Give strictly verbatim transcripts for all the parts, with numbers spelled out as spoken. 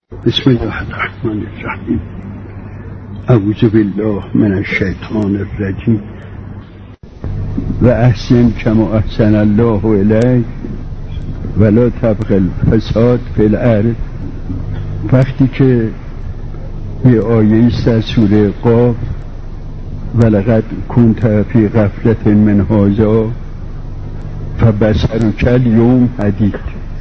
بسم الله الرحمن الرحیم. اعوذ بالله من الشیطان الرجیم. و احسن کما احسن الله الیک ولا تبغ الفساد فی الارض. وقتی که یه آیه است از سوره قاف، ولقد کنت فی غفلة من هذا فبصرک الیوم حدید.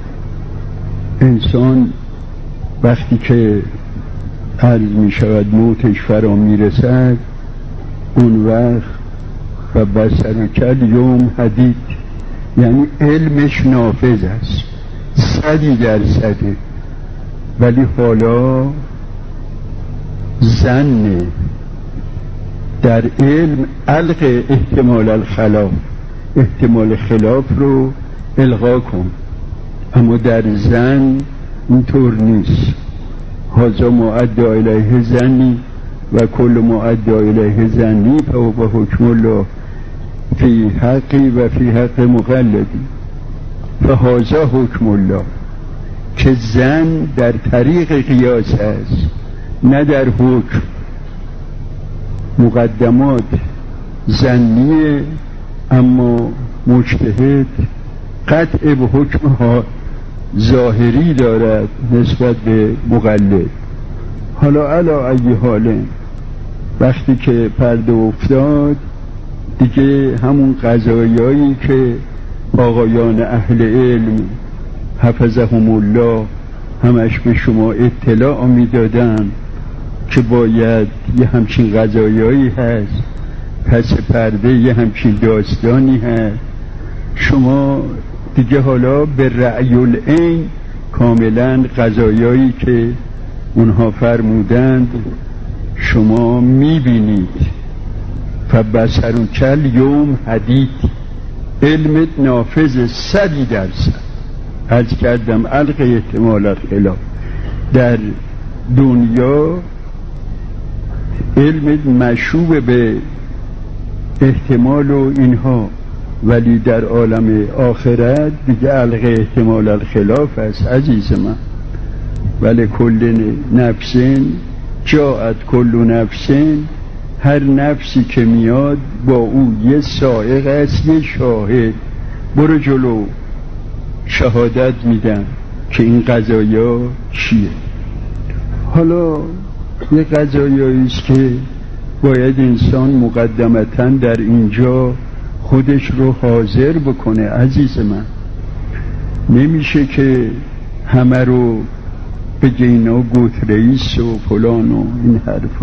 انسان وقتی که عرض می شود موتش فرا می رسد، اون وقت فبصرک الیوم حدید، یعنی علمش نافذ است، صدی درصده، ولی حالا ظن در علم الغ احتمال الخلاف، احتمال خلاف رو الغا کن، اما در ظن اینطور نیست. هذا ما ادعی الیه ظنی و کل ما ادعی الیه ظنی فهو حکم الله فی حقی و فی حق مقلدی. فهذا حکم الله، که ظن در طریق قیاس است، نه در حکم. مقدمات ظنیه، اما مجتهد قطع به حکم ها ظاهری دارد نسبت به مقلد. حالا علا ای حال، وقتی که پرده افتاد دیگه همون قضایایی که آقایان اهل علم حفظهم الله همش به شما اطلاع میدادن که باید یه همچین قضایایی هست، پس پرده یه همچین داستانی هست، شما دیگه حالا به رأی العین کاملا قضایایی که اونها فرمودند شما میبینید. فبصرک الیوم حدید، علمت نافذ صدی درصد. از کردم الغ احتمال الخلاف. در دنیا علمت مشوب به احتمال و اینها، ولی در عالم آخرت دیگه الغ احتمال الخلاف است عزیز من. ولی کل نفسین جاءت کل نفسین، هر نفسی که میاد با او یه سائق است، یه شاهد. برو جلو، شهادت میدن که این قضایا چیه. حالا یه قضایایی است که باید انسان مقدمتاً در اینجا خودش رو حاضر بکنه عزیز من. نمیشه که همه رو بگه اینا گوت رئیس و فلان و این حرفا.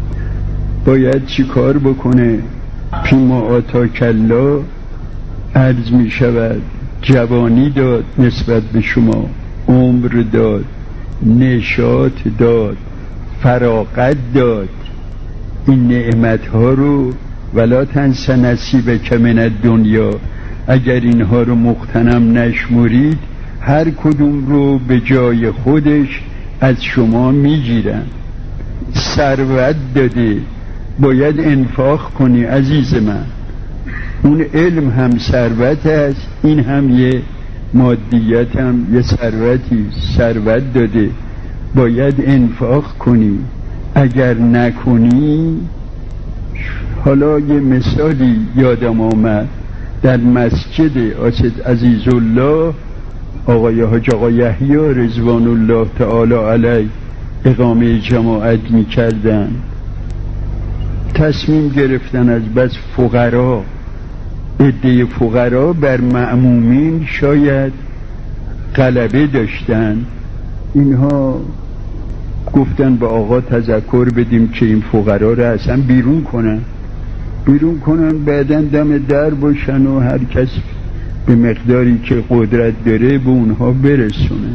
باید چی کار بکنه؟ پیما آتا کلا عرض می شود جوانی داد نسبت به شما، عمر داد، نشاط داد، فراغت داد. این نعمت ها رو ولا تنس نصیبک من الدنیا، اگر اینها رو مغتنم نشمرید هر کدوم رو به جای خودش از شما میگیرن. ثروت داده، باید انفاق کنی عزیز من. اون علم هم ثروت است، این هم یه مادیت، هم یه ثروتی. ثروت داده، باید انفاق کنی. اگر نکنی، حالا یه مثالی یادم آمد، در مسجد اسد عزیزالله آقای حاج آقا یحیی رضوان الله تعالی علیه اقامه جماعت می کردن. تصمیم گرفتن از بس فقرا، عده فقرا بر مأمومین شاید غلبه داشتن، اینها گفتن به آقا تذکر بدیم که این فقرا را اصلا بیرون کنن بیرون کنن بعدن دم در باشن و هر کس به مقداری که قدرت داره به اونها برسونه.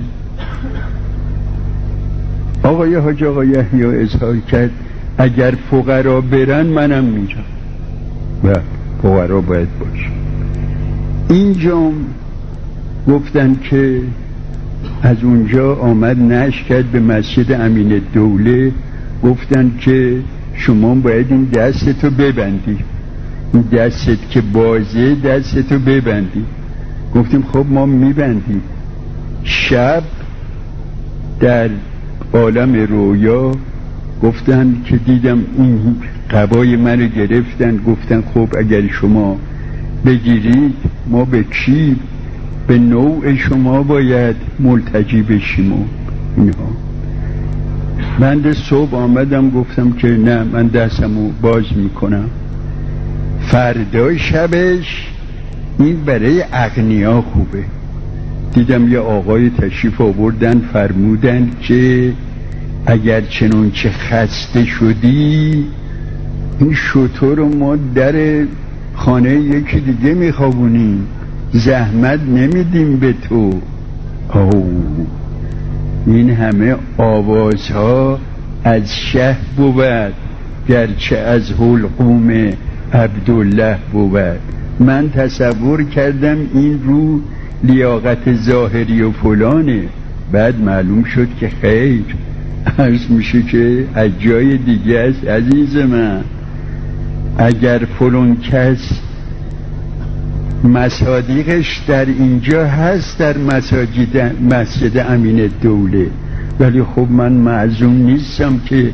آقای حاج آقا یحیی اظهار کرد اگر فقرا برن منم میرم و فقرا باید باشه. اینجا گفتن که از اونجا آمد نشر کرد به مسجد امین دوله، گفتن که شما باید این دستتو ببندی، این دستت که بازه دستتو ببندی. گفتیم خب ما میبندیم. شب در عالم رویا گفتن که دیدم این قبای منو گرفتن، گفتن خب اگر شما بگیرید ما به کی؟ به نوع شما باید ملتجی بشیم و اینها. من صبح آمدم گفتم که نه، من دستمو باز میکنم. فردا شبش این برای اغنیا خوبه. دیدم یه آقای تشریف آوردن فرمودن که اگر چنون چه خسته شدی این شتر رو ما در خانه یکی دیگه میخوابونیم، زحمت نمیدیم به تو. او این همه آوازها از شه بود گرچه از حلقوم عبدالله بود. من تصور کردم این رو لیاقت ظاهری و فلانه، بعد معلوم شد که خیر، عرض میشه که از جای دیگه است. عزیز من، اگر فلان کس مصادیقش در اینجا هست در مساجد مسجد امین دوله، ولی خب من معزوم نیستم که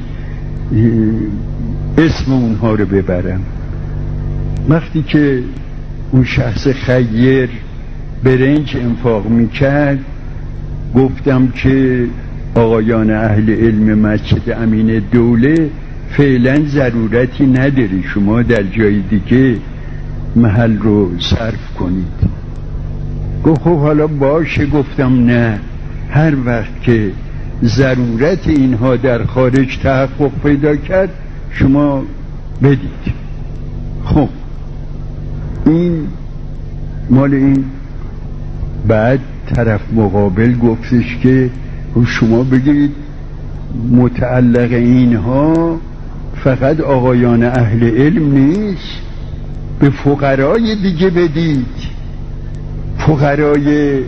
اسم اونها رو ببرم. وقتی که اون شخص خیر برنج انفاق میکرد گفتم که آقایان اهل علم مسجد امین دوله فعلا ضرورتی نداری شما در جای دیگه محل رو صرف کنید. گفت خب حالا باشه. گفتم نه، هر وقت که ضرورت اینها در خارج تحقق پیدا کرد شما بدید. خب این مال این. بعد طرف مقابل گفتش که شما بگید متعلق اینها فقط آقایان اهل علم نیست، به فقرای دیگه بدید. فقرای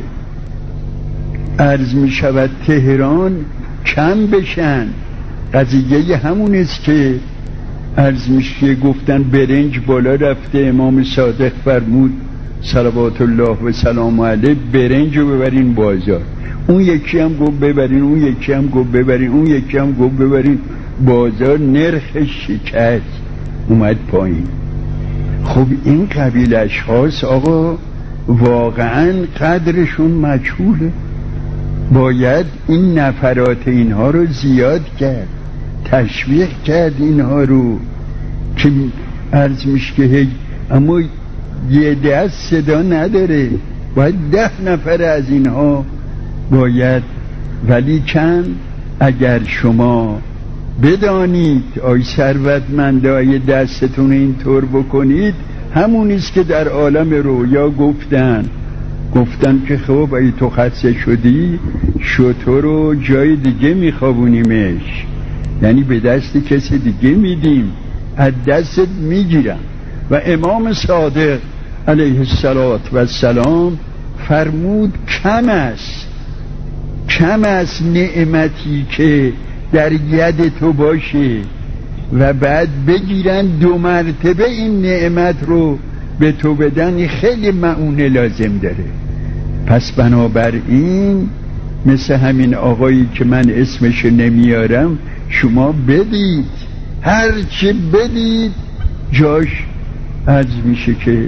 عرض می شود تهران کم بشن. قضیه همون است که عرض میشه گفتن برنج بالا رفته، امام صادق فرمود صلوات الله و سلام علیه برنج رو ببرین بازار. اون یکی هم گفت ببرین، اون یکی هم گفت ببرین، اون یکی هم گفت ببرین بازار. نرخ شکست اومد پایین. خب این قبیل اشخاص آقا واقعا قدرشون مجهوله. باید این نفرات اینها رو زیاد کرد، تشویق کرد اینها رو که عرض میشه که اما یه دست صدا نداره، باید ده نفر از اینها باید. ولی چند اگر شما بدانید آی ثروتمندای دستتون اینطور بکنید، همونیست که در عالم رویا گفتن گفتن که خب ای تو خسته شدی شتر رو جای دیگه میخوابونیمش، یعنی به دست کسی دیگه میدیم، از دستت میگیرم. و امام صادق علیه السلام فرمود کم است کم است نعمتی که در ید تو باشه و بعد بگیرن دو مرتبه این نعمت رو به تو بدن، خیلی معونه لازم داره. پس بنابراین مثل همین آقایی که من اسمش نمیارم شما بدید، هر چی بدید جاش عرض میشه که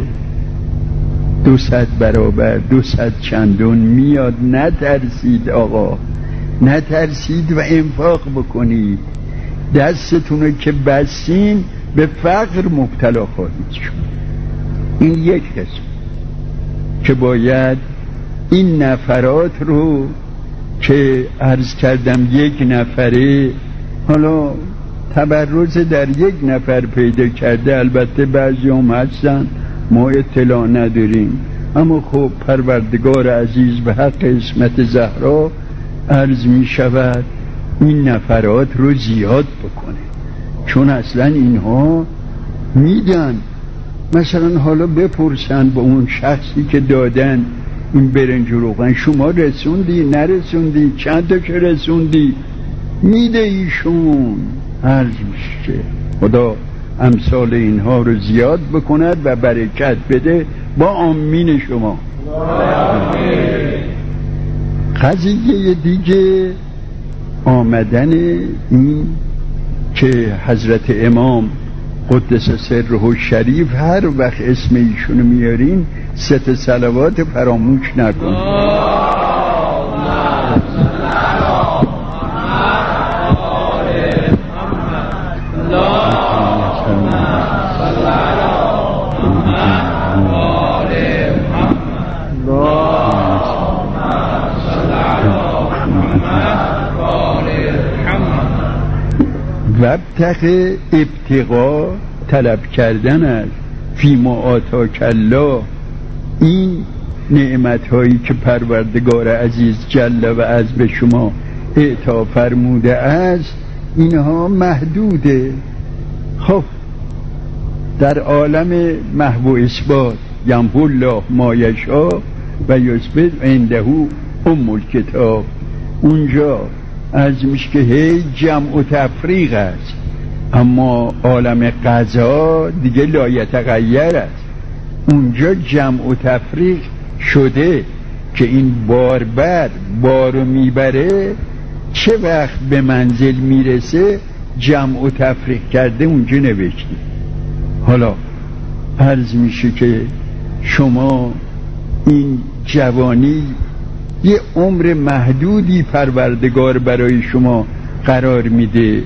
دو صد برابر دو صد چندون میاد. نترسید آقا، نترسید و انفاق بکنید. دستتونو که بسین به فقر مبتلا خواهید شد. این یک قسم که باید این نفرات رو که عرض کردم یک نفره، حالا تبرز در یک نفر پیدا کرده، البته بعضی هم هستن ما اطلاع نداریم، اما خب پروردگار عزیز به حق اسمت زهرا عرض می شود این نفرات رو زیاد بکنه، چون اصلا اینها میدن. مثلا حالا بپرسن با اون شخصی که دادن این برنج و روغن شما رسوندی نرسوندی، چند تا که رسوندی، میده ایشون. عرض میشه خدا امثال اینها رو زیاد بکند و برکت بده با آمین شما. قضیه دیگه آمدن این که حضرت امام قدس سره الشریف هر وقت اسم ایشونو میارین ست صلوات فراموش نکن. وابتغ ابتغا طلب کردن است فی ما آتاک الله. این نعمت هایی که پروردگار عزیز جل و عز به شما اعطا فرموده است اینها محدوده. خب در عالم محو اثبات یمحو الله ما یشاء و یثبت عنده ام الکتاب، اونجا از میشه که هی جمع و تفریق است، اما عالم قضا دیگه لا یتغیر است. اونجا جمع و تفریق شده که این باربر بارو میبره، چه وقت به منزل میرسه جمع و تفریق کرده اونجا نوشته. حالا عرض میشه که شما این جوانی یه عمر محدودی پروردگار برای شما قرار میده.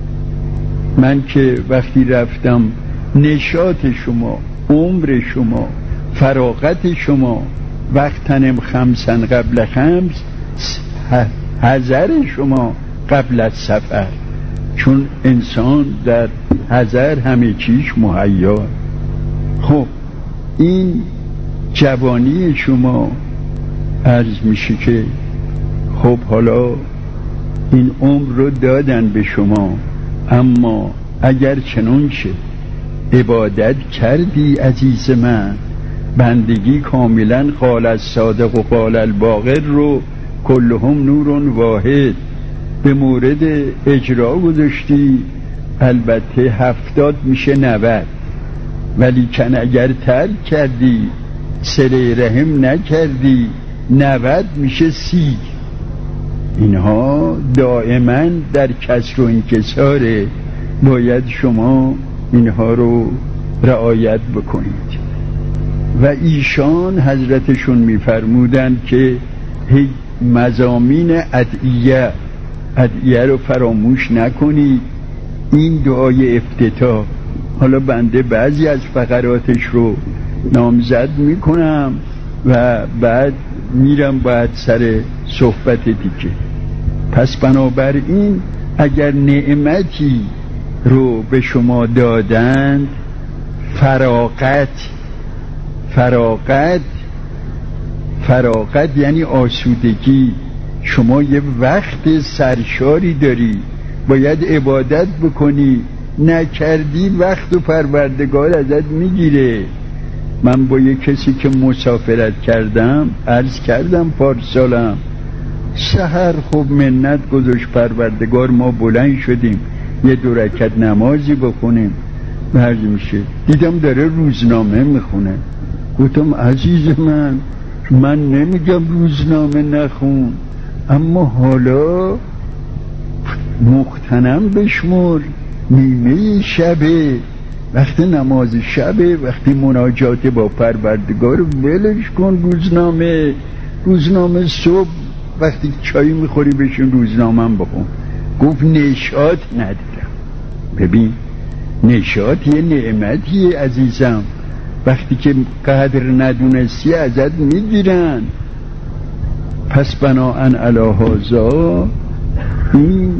من که وقتی رفتم نشاط شما، عمر شما، فراغت شما، وقتنم خمسن قبل خمس، حذر شما قبل از سفر، چون انسان در حذر همه چیش مهیا. خب این جوانی شما عرض میشه که خب حالا این عمر رو دادن به شما، اما اگر چنانچه عبادت کردی عزیز من، بندگی کاملا قال الصادق و قال الباقر رو کلهم نور واحد به مورد اجرا گذاشتی، البته هفتاد میشه نود، ولی کن اگر ترک کردی، صله رحم نکردی، نود میشه سی. اینها دائما در کسر و انکساره، باید شما اینها رو رعایت بکنید. و ایشان حضرتشون میفرمودن که هی مضامین ادعیه ادعیه رو فراموش نکنید. این دعای افتتاح، حالا بنده بعضی از فقراتش رو نامزد میکنم و بعد میرم باید سر صحبت دیگه. پس بنابراین اگر نعمتی رو به شما دادند، فراغت فراغت فراغت یعنی آسودگی. شما یه وقت سرشاری داری، باید عبادت بکنی، نکردی وقت و پروردگار ازت میگیره. من با یه کسی که مسافرت کردم عرض کردم پارسالم، سحر خوب منت گذاشت پروردگار، ما بلند شدیم یه دو رکعت نمازی بخونیم، عرض میشه دیدم داره روزنامه میخونه. گفتم عزیز من من نمیگم روزنامه نخون، اما حالا مختنم بشمر، نیمه شبه، وقتی نماز شبه، وقتی مناجات با پروردگار، ولش کن روزنامه. روزنامه صبح وقتی چایی میخوری بشین روزنامه هم بخون. گفت نشاط ندارم. ببین نشاط یه نعمتیه عزیزم، وقتی که قدر ندونستی ازت میگیرن. پس بناهن علی هذا این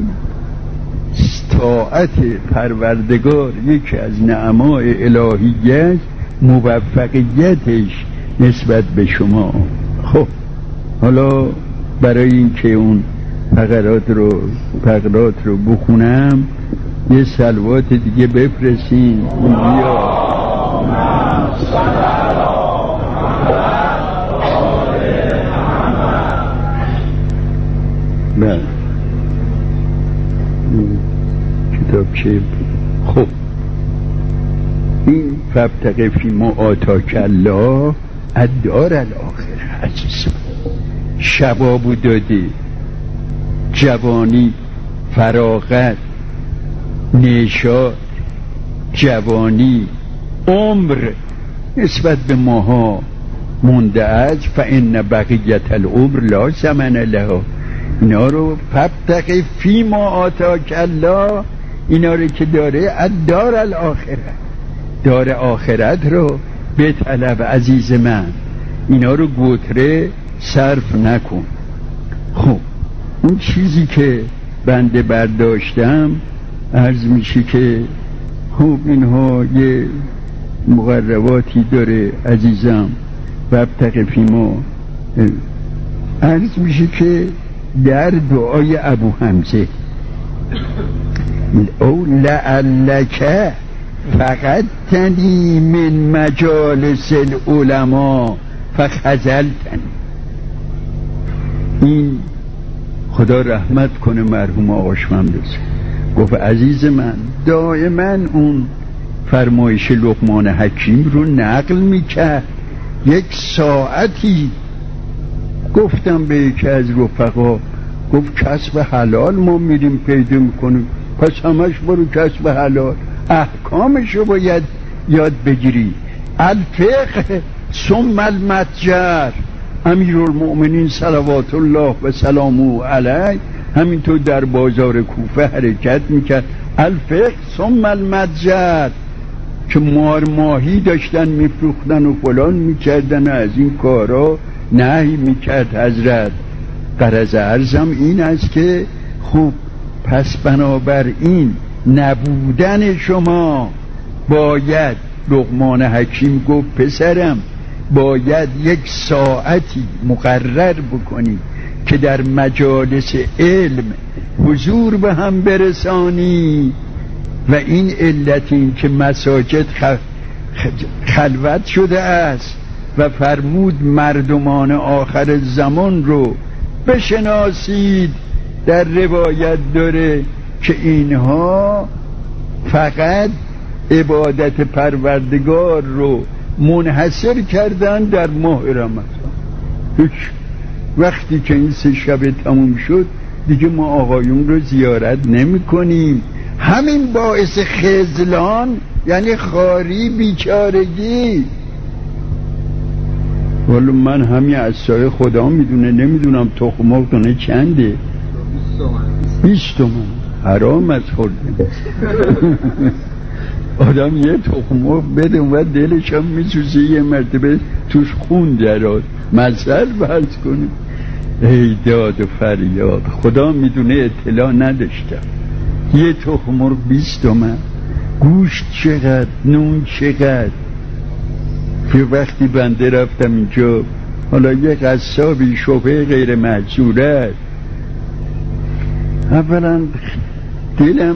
طاعت پروردگار یکی از نعمای الهیه، موفقیتش نسبت به شما. خب حالا برای اینکه اون فقرات رو فقرات رو بخونم یه صلوات دیگه بفرستین. بیا بله کتاب چه. خب این فابتغ فیما آتاک الله الدار الاخره عزیزم، شبابو دادی، جوانی، فراغت، نشاط، جوانی، عمر نسبت به ماها مونده است. فان بقیت العمر لا ثمن له. اینا رو فابتغ فیما آتاک الله، اینا رو که داره الدار الاخره، دار آخرت رو به طلب عزیز من. اینا رو گوتره صرف نکن. خب اون چیزی که بنده برداشتم عرض میشه که خب اینها یه مقرراتی داره عزیزم. وابتغ فیما عرض میشه که در دعای ابو حمزه او لعلک فقدتنی من مجالس العلماء فخذلتنی. این خدا رحمت کنه مرحوم آقا شمندوس گفت عزیز من دائما اون فرمایش لقمان حکیم رو نقل میکرد. یک ساعتی گفتم به یکی از رفقا، گفت کسب حلال ما میریم پیدا میکنیم، پس همش برو کسب حلال، احکامشو باید یاد بگیری. الفقه ثم المتجر. امیرالمؤمنین صلوات الله و سلامه علیه همینطور در بازار کوفه حرکت میکرد. الفقه ثم المتجر، که مار ماهی داشتن میفروختن و فلان میکردن و از این کارا نهی میکرد حضرت. غرض عرضم این است که خوب پس بنابراین نبودن شما باید، لقمان حکیم گفت پسرم باید یک ساعتی مقرر بکنی که در مجالس علم حضور به هم برسانی. و این علت این که مساجد خلوت شده است و فرمود مردمان آخر زمان رو بشناسید. در روایت داره که اینها فقط عبادت پروردگار رو منحصر کردن در ماه رمضان. وقتی که این سه شب تموم شد دیگه ما آقایون رو زیارت نمی کنیم. همین باعث خذلان یعنی خاری، بیچارگی. والا من همین از سایه خدا میدونه، نمیدونم تخم مرغ دونه چنده. بیست تومن حرام از خوردن. آدم یه تخم مرغ بده و دلش هم میسوزه یه مرتبه توش خون دراد. مثل فرض کنیم. ای داد و فریاد، خدا میدونه اطلاع نداشتم. یه تخم مرغ بیست تومن. گوشت چقدر، نون چقدر. که وقتی بنده رفتم اینجا، حالا یه قصابی شبه غیر محجورت، اولا دلم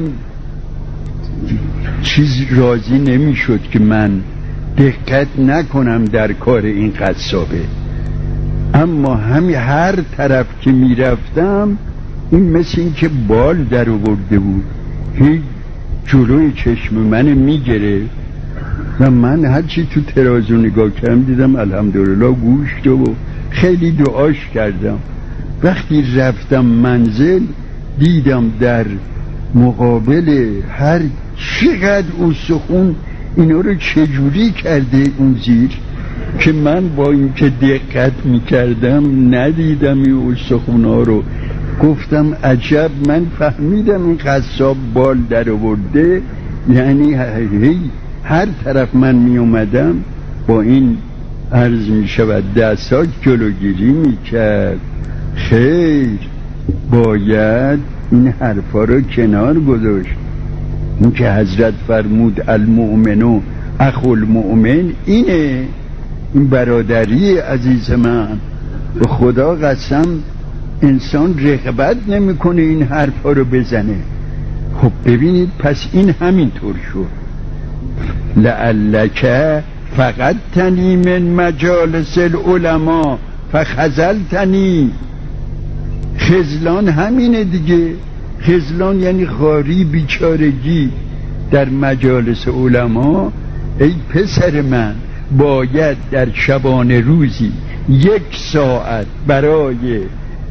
چیز راضی نمی شد که من دقت نکنم در کار این قصابه. اما همین هر طرف که می رفتم این مثل این که بال در آورده بود، هیچ جلوی چشم من می گرفت و من هرچی تو ترازو نگاه کردم دیدم الحمدلله گوشت و خیلی دعاش کردم. وقتی رفتم منزل دیدم در مقابل هر چقدر استخون اینا رو چجوری کرده اون زیر که من با این که دقت میکردم ندیدم این استخون ها رو. گفتم عجب، من فهمیدم این قصاب بال در آورده، یعنی هر طرف من می اومدم با این عرض می شود دستات جلوگیری می کرد. خیر، باید این حرفا رو کنار گذاشت. این که حضرت فرمود المؤمنو اخو المؤمن، اینه، این برادری عزیز من. به خدا قسم انسان رغبت نمیکنه این حرفا رو بزنه. خب ببینید پس این همینطور شد. لعلک فقدتنی من مجالس العلماء فخذلتنی. خذلان همینه دیگه. خذلان یعنی خاری، بیچارگی در مجالس علما. ای پسر من باید در شبانه روزی یک ساعت برای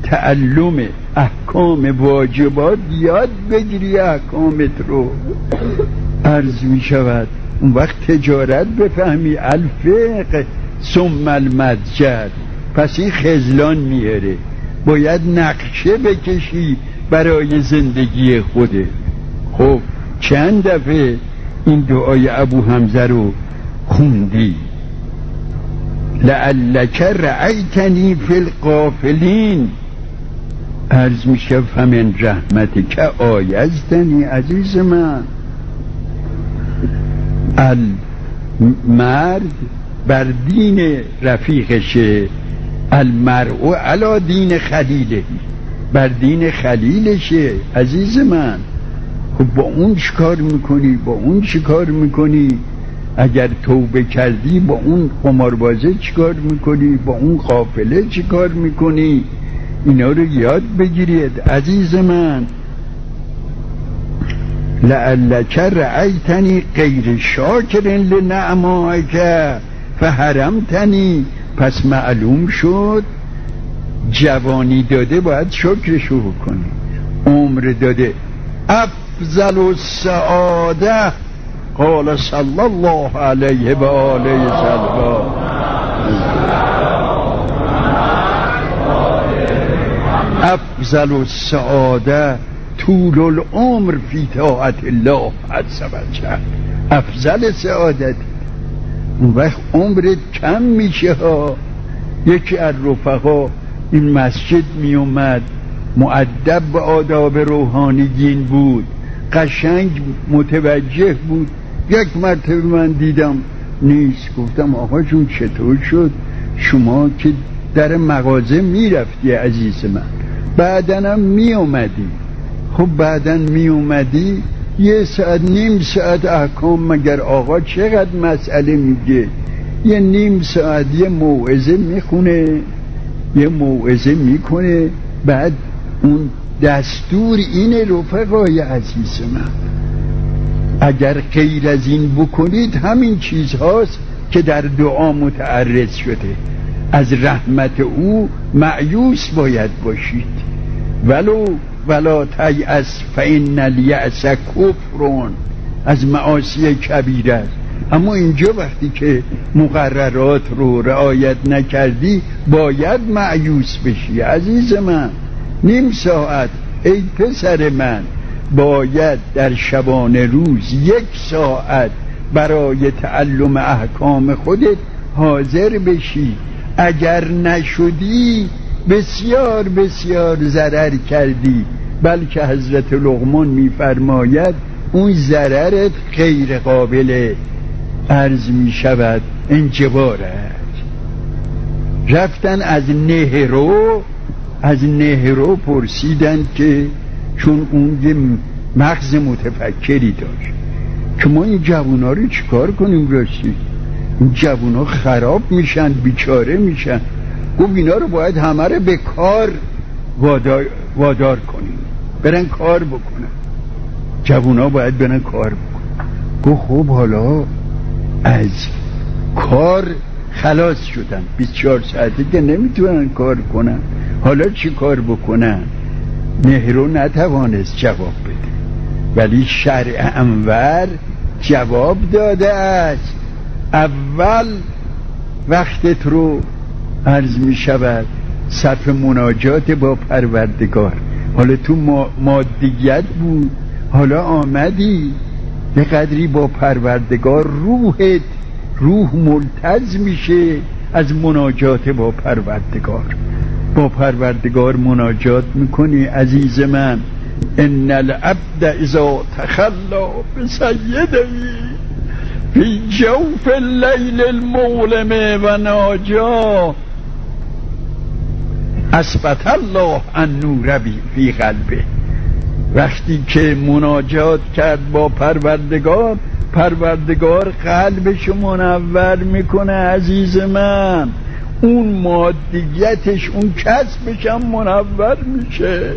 تعلم احکام واجبات یاد بگیری احکامت رو. عرض می شود اون وقت تجارت بفهمی، الفقه ثم المتجر. پس این خذلان میاره، باید نقشه بکشی برای زندگی خوده. خب چند دفعه این دعای ابو حمزه رو خوندی؟ لعلک رأیتنی فی الغافلین، عرض میشه فمن رحمتک آیزتنی. عزیز من، المرد بر دین رفیقشه، المرء علی دین خلیله، بر دین خلیلشه. عزیز من، خب با اون چیکار میکنی؟ با اون چیکار میکنی؟ اگر توبه کردی با اون قماربازه چیکار میکنی؟ با اون غافله چیکار میکنی؟ اینا رو یاد بگیرید عزیز من. لعلک رأیتنی غیر شاکر لنعمائک فحرمتنی. پس معلوم شد جوانی داده باید شکرشو بکنی، عمر داده. افضل السعاده قال صلی الله علیه و آله وسلم، افضل السعاده طول العمر فی طاعت الله عز وجل. افضل سعادت. اون وقت عمرت کم میشه ها. یکی از رفقا این مسجد می اومد، مؤدب به آداب روحانیین بود، قشنگ متوجه بود. یک مرتبه من دیدم نیست، گفتم آقا جون چطور شد؟ شما که در مغازه میرفتی عزیز من، بعدنم می اومدی. خب بعدن می اومدی یه ساعت نیم ساعت احکام، مگر آقا چقدر مسئله میگه؟ یه نیم ساعت یه موعظه میخونه، یه موعظه میکنه، بعد اون دستور اینه رفقای عزیز من، اگر غیر از این بکنید همین چیزهاست که در دعا متعرض شده. از رحمت او مأیوس باید باشید. ولو ولا تیأس فإن الیأس کفر، از معاصی کبیره است. اما اینجا وقتی که مقررات رو رعایت نکردی باید مأیوس بشی عزیز من. نیم ساعت ای پسر من باید در شبانه روز یک ساعت برای تعلم احکام خودت حاضر بشی. اگر نشدی بسیار بسیار ضرر کردی، بلکه حضرت لقمان میفرماید اون ضررت غیر قابل عرض می شود انجبارت. رفتن از نهرو از نهرو پرسیدن که چون اون یه مغز متفکری داشت که ما این جوونا رو چیکار کنیم؟ راستی این جوونا خراب میشن، بیچاره میشن. گفت اینا رو باید همه رو به کار وادار, وادار کنیم، برن کار بکنن. جوونا باید برن کار بکنن. گفت خب حالا از کار خلاص شدن، بیست و چهار ساعته که نمیتونن کار کنن، حالا چی کار بکنن؟ نهرو نتوانست جواب بده، ولی شرع انور جواب داده است. اول وقتت رو عرض می شود صرف مناجات با پروردگار. حالا تو مادیت بود، حالا آمدی به قدری با پروردگار روحت روح ملتز میشه از مناجات با پروردگار. با پروردگار مناجات میکنی عزیز من. ان العبد اذا تخلا بسیده فی جوف اللیل المظلم و ناجا اثبت الله النور فی قلبه. وقتی که مناجات کرد با پروردگار، پروردگار قلبش منور میکنه عزیز من. اون مادیتش، اون کسبش هم منور میشه.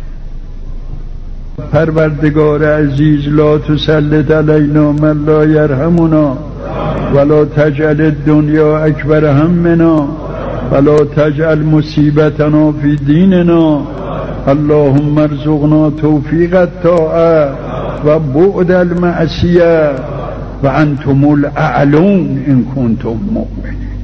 پروردگار عزیز لا تسلط علینا من لا یرحمنا ولا تجعل الدنیا اکبر همنا ولا تجعل مصیبتنا فی دیننا اللهم ارزقنا توفیق الطاعه و بعد المعصیه و انتم الاعلون ان کنتم مؤمنین.